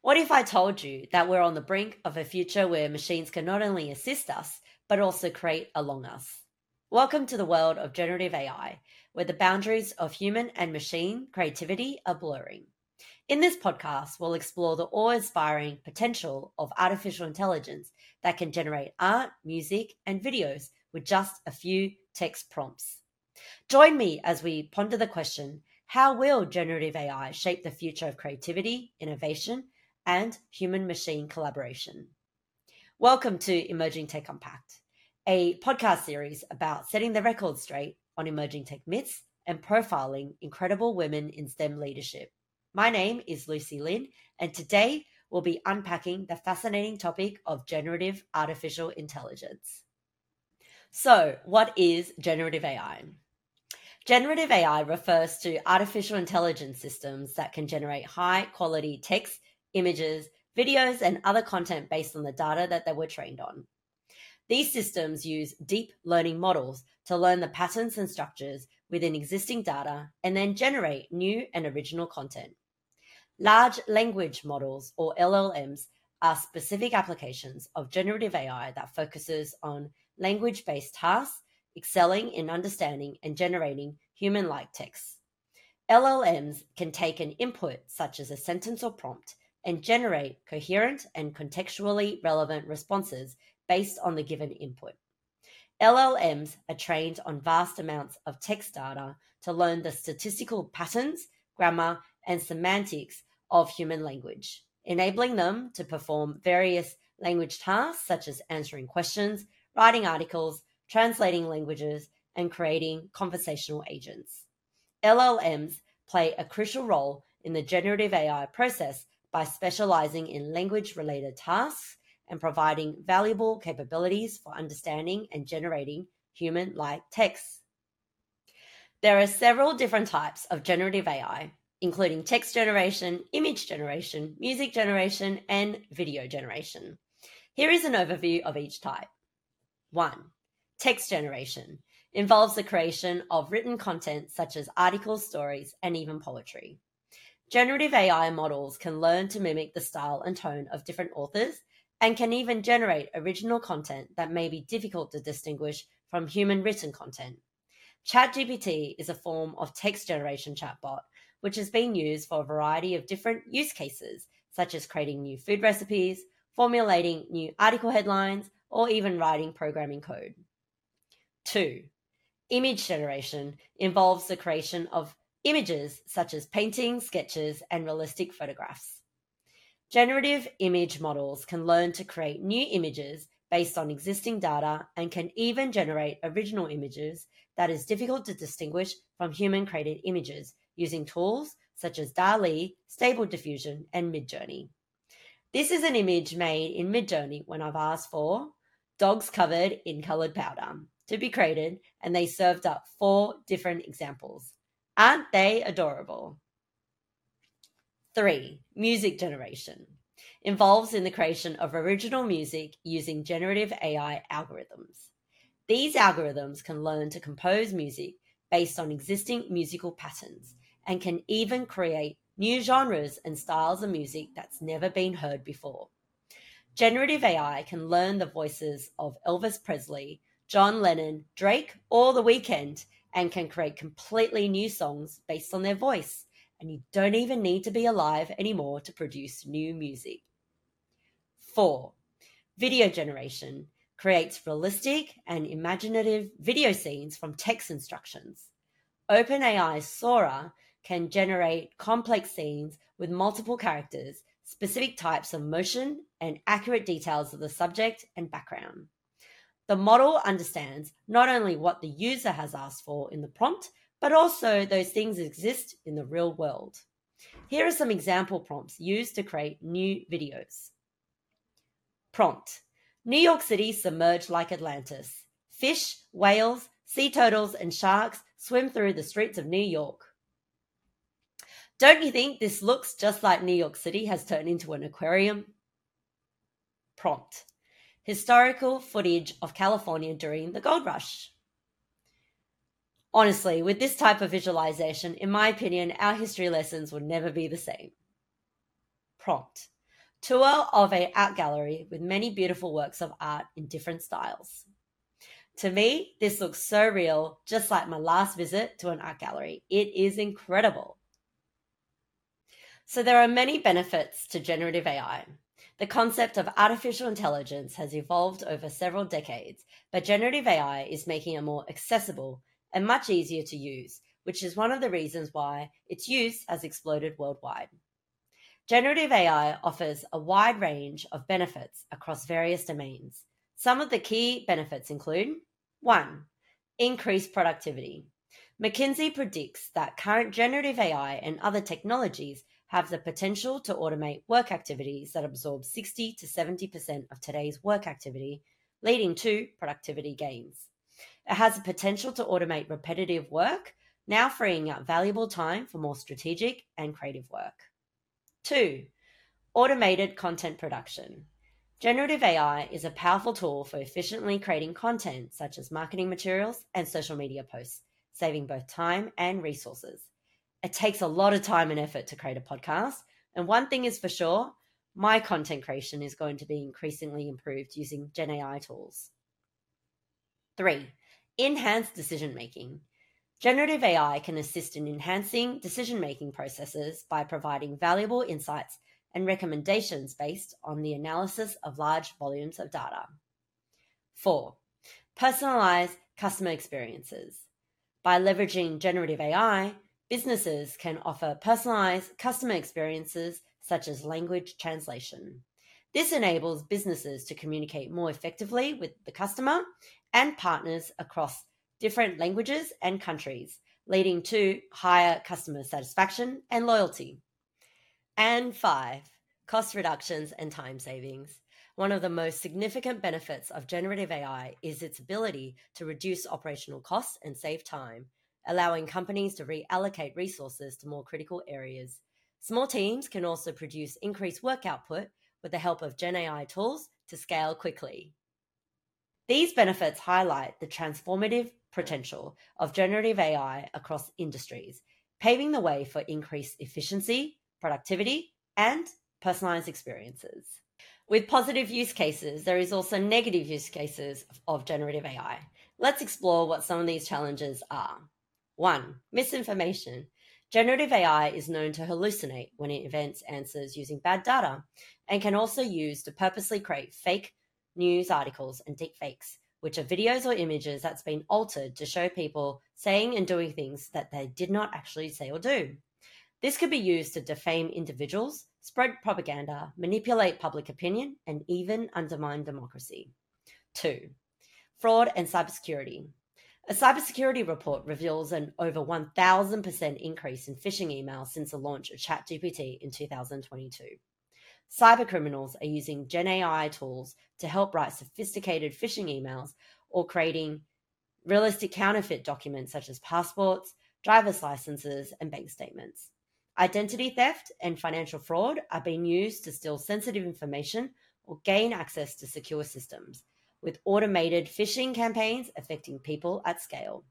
What if I told you that we're on the brink of a future where machines can not only assist us, but also create along us? Welcome to the world of generative AI, where the boundaries of human and machine creativity are blurring. In this podcast, we'll explore the awe-inspiring potential of artificial intelligence that can generate art, music, and videos with just a few text prompts. Join me as we ponder the question, how will generative AI shape the future of creativity, innovation, and human-machine collaboration? Welcome to Emerging Tech Unpacked, a podcast series about setting the record straight on emerging tech myths and profiling incredible women in STEM leadership. My name is Lucy Lin, and today we'll be unpacking the fascinating topic of generative artificial intelligence. So, what is generative AI? Generative AI refers to artificial intelligence systems that can generate high-quality text, images, videos, and other content based on the data that they were trained on. These systems use deep learning models to learn the patterns and structures within existing data and then generate new and original content. Large language models, or LLMs, are specific applications of generative AI that focuses on language-based tasks, excelling in understanding and generating human-like text. LLMs can take an input such as a sentence or prompt and generate coherent and contextually relevant responses based on the given input. LLMs are trained on vast amounts of text data to learn the statistical patterns, grammar, and semantics of human language, enabling them to perform various language tasks such as answering questions, writing articles, translating languages, and creating conversational agents. LLMs play a crucial role in the generative AI process by specializing in language-related tasks and providing valuable capabilities for understanding and generating human-like texts. There are several different types of generative AI, including text generation, image generation, music generation, and video generation. Here is an overview of each type. 1. Text generation involves the creation of written content such as articles, stories, and even poetry. Generative AI models can learn to mimic the style and tone of different authors and can even generate original content that may be difficult to distinguish from human written content. ChatGPT is a form of text generation chatbot which has been used for a variety of different use cases, such as creating new food recipes, formulating new article headlines, or even writing programming code. 2. Image generation involves the creation of images such as paintings, sketches, and realistic photographs. Generative image models can learn to create new images based on existing data and can even generate original images that is difficult to distinguish from human-created images using tools such as DALL-E, Stable Diffusion, and Midjourney. This is an image made in Midjourney when I've asked for dogs covered in colored powder to be created, and they served up 4 different examples. Aren't they adorable? 3. Music generation involves in the creation of original music using generative AI algorithms. These algorithms can learn to compose music based on existing musical patterns and can even create new genres and styles of music that's never been heard before. Generative AI can learn the voices of Elvis Presley, John Lennon, Drake, or The Weeknd, and can create completely new songs based on their voice, and you don't even need to be alive anymore to produce new music. 4. Video generation creates realistic and imaginative video scenes from text instructions. OpenAI's Sora can generate complex scenes with multiple characters, specific types of motion, and accurate details of the subject and background. The model understands not only what the user has asked for in the prompt, but also those things exist in the real world. Here are some example prompts used to create new videos. Prompt: New York City submerged like Atlantis. Fish, whales, sea turtles, and sharks swim through the streets of New York. Don't you think this looks just like New York City has turned into an aquarium? Prompt: Historical footage of California during the gold rush. Honestly, with this type of visualization, in my opinion, our history lessons would never be the same. Prompt: Tour of an art gallery with many beautiful works of art in different styles. To me, this looks so real, just like my last visit to an art gallery. It is incredible. So there are many benefits to generative AI. The concept of artificial intelligence has evolved over several decades, but generative AI is making it more accessible and much easier to use, which is one of the reasons why its use has exploded worldwide. Generative AI offers a wide range of benefits across various domains. Some of the key benefits include 1. Increased productivity. McKinsey predicts that current generative AI and other technologies have the potential to automate work activities that absorb 60 to 70% of today's work activity, leading to productivity gains. It has the potential to automate repetitive work, now freeing up valuable time for more strategic and creative work. 2. Automated content production. Generative AI is a powerful tool for efficiently creating content such as marketing materials and social media posts, saving both time and resources. It takes a lot of time and effort to create a podcast, and one thing is for sure, my content creation is going to be increasingly improved using Gen AI tools. 3. Enhanced decision making. Generative AI can assist in enhancing decision-making processes by providing valuable insights and recommendations based on the analysis of large volumes of data. 4. Personalized customer experiences. By leveraging generative AI, businesses can offer personalized customer experiences such as language translation. This enables businesses to communicate more effectively with the customer and partners across different languages and countries, leading to higher customer satisfaction and loyalty. And 5, cost reductions and time savings. One of the most significant benefits of generative AI is its ability to reduce operational costs and save time, allowing companies to reallocate resources to more critical areas. Small teams can also produce increased work output with the help of Gen AI tools to scale quickly. These benefits highlight the transformative potential of generative AI across industries, paving the way for increased efficiency, productivity, and personalized experiences. With positive use cases, there is also negative use cases of generative AI. Let's explore what some of these challenges are. 1. Misinformation. Generative AI is known to hallucinate when it invents answers using bad data and can also use to purposely create fake news articles and deepfakes, which are videos or images that's been altered to show people saying and doing things that they did not actually say or do. This could be used to defame individuals, spread propaganda, manipulate public opinion, and even undermine democracy. 2. Fraud and cybersecurity. A cybersecurity report reveals an over 1,000% increase in phishing emails since the launch of ChatGPT in 2022. Cybercriminals are using Gen AI tools to help write sophisticated phishing emails or creating realistic counterfeit documents such as passports, driver's licenses, and bank statements. Identity theft and financial fraud are being used to steal sensitive information or gain access to secure systems, with automated phishing campaigns affecting people at scale.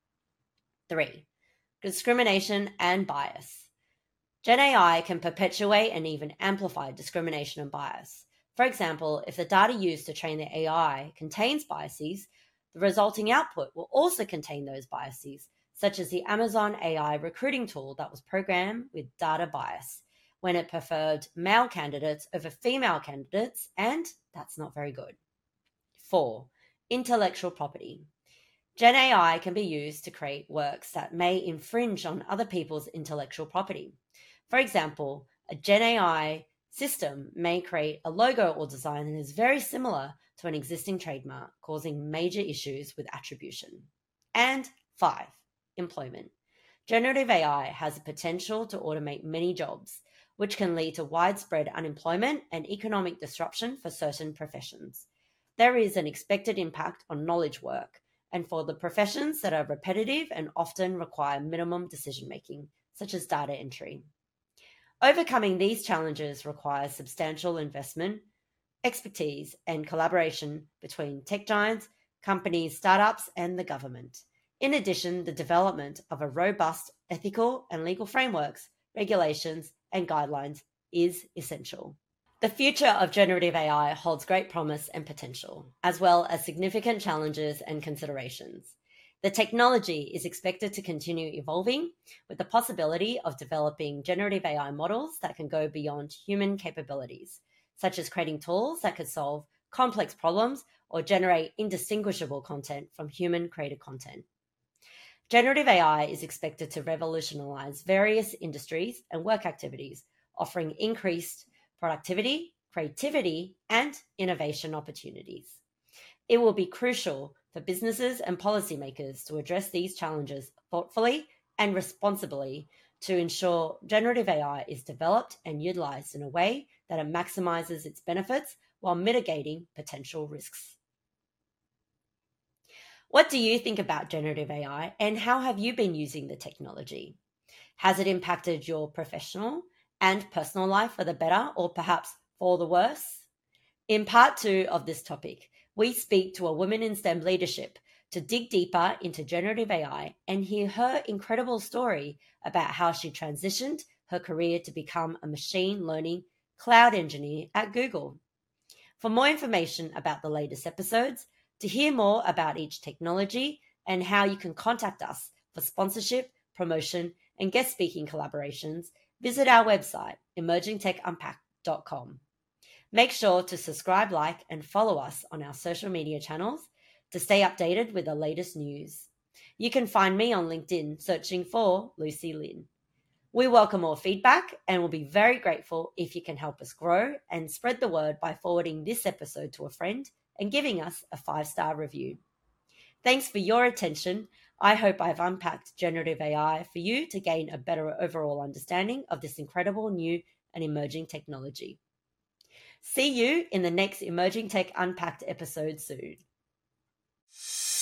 3. Discrimination and bias. Gen AI can perpetuate and even amplify discrimination and bias. For example, if the data used to train the AI contains biases, the resulting output will also contain those biases, such as the Amazon AI recruiting tool that was programmed with data bias, when it preferred male candidates over female candidates, and that's not very good. 4. Intellectual property. Gen AI can be used to create works that may infringe on other people's intellectual property. For example, a Gen AI system may create a logo or design that is very similar to an existing trademark, causing major issues with attribution. And 5. Employment. Generative AI has the potential to automate many jobs, which can lead to widespread unemployment and economic disruption for certain professions. There is an expected impact on knowledge work, and for the professions that are repetitive and often require minimum decision-making, such as data entry. Overcoming these challenges requires substantial investment, expertise, and collaboration between tech giants, companies, startups, and the government. In addition, the development of a robust ethical and legal frameworks, regulations, and guidelines is essential. The future of generative AI holds great promise and potential, as well as significant challenges and considerations. The technology is expected to continue evolving, with the possibility of developing generative AI models that can go beyond human capabilities, such as creating tools that could solve complex problems or generate indistinguishable content from human-created content. Generative AI is expected to revolutionize various industries and work activities, offering increased productivity, creativity, and innovation opportunities. It will be crucial for businesses and policymakers to address these challenges thoughtfully and responsibly to ensure generative AI is developed and utilized in a way that it maximizes its benefits while mitigating potential risks. What do you think about generative AI, and how have you been using the technology? Has it impacted your professional and personal life for the better, or perhaps for the worse? In part 2 of this topic, we speak to a woman in STEM leadership to dig deeper into generative AI and hear her incredible story about how she transitioned her career to become a machine learning cloud engineer at Google. For more information about the latest episodes, to hear more about each technology, and how you can contact us for sponsorship, promotion, and guest speaking collaborations, visit our website, emergingtechunpacked.com. Make sure to subscribe, like, and follow us on our social media channels to stay updated with the latest news. You can find me on LinkedIn searching for Lucy Lin. We welcome all feedback and will be very grateful if you can help us grow and spread the word by forwarding this episode to a friend and giving us a 5-star review. Thanks for your attention. I hope I've unpacked generative AI for you to gain a better overall understanding of this incredible new and emerging technology. See you in the next Emerging Tech Unpacked episode soon.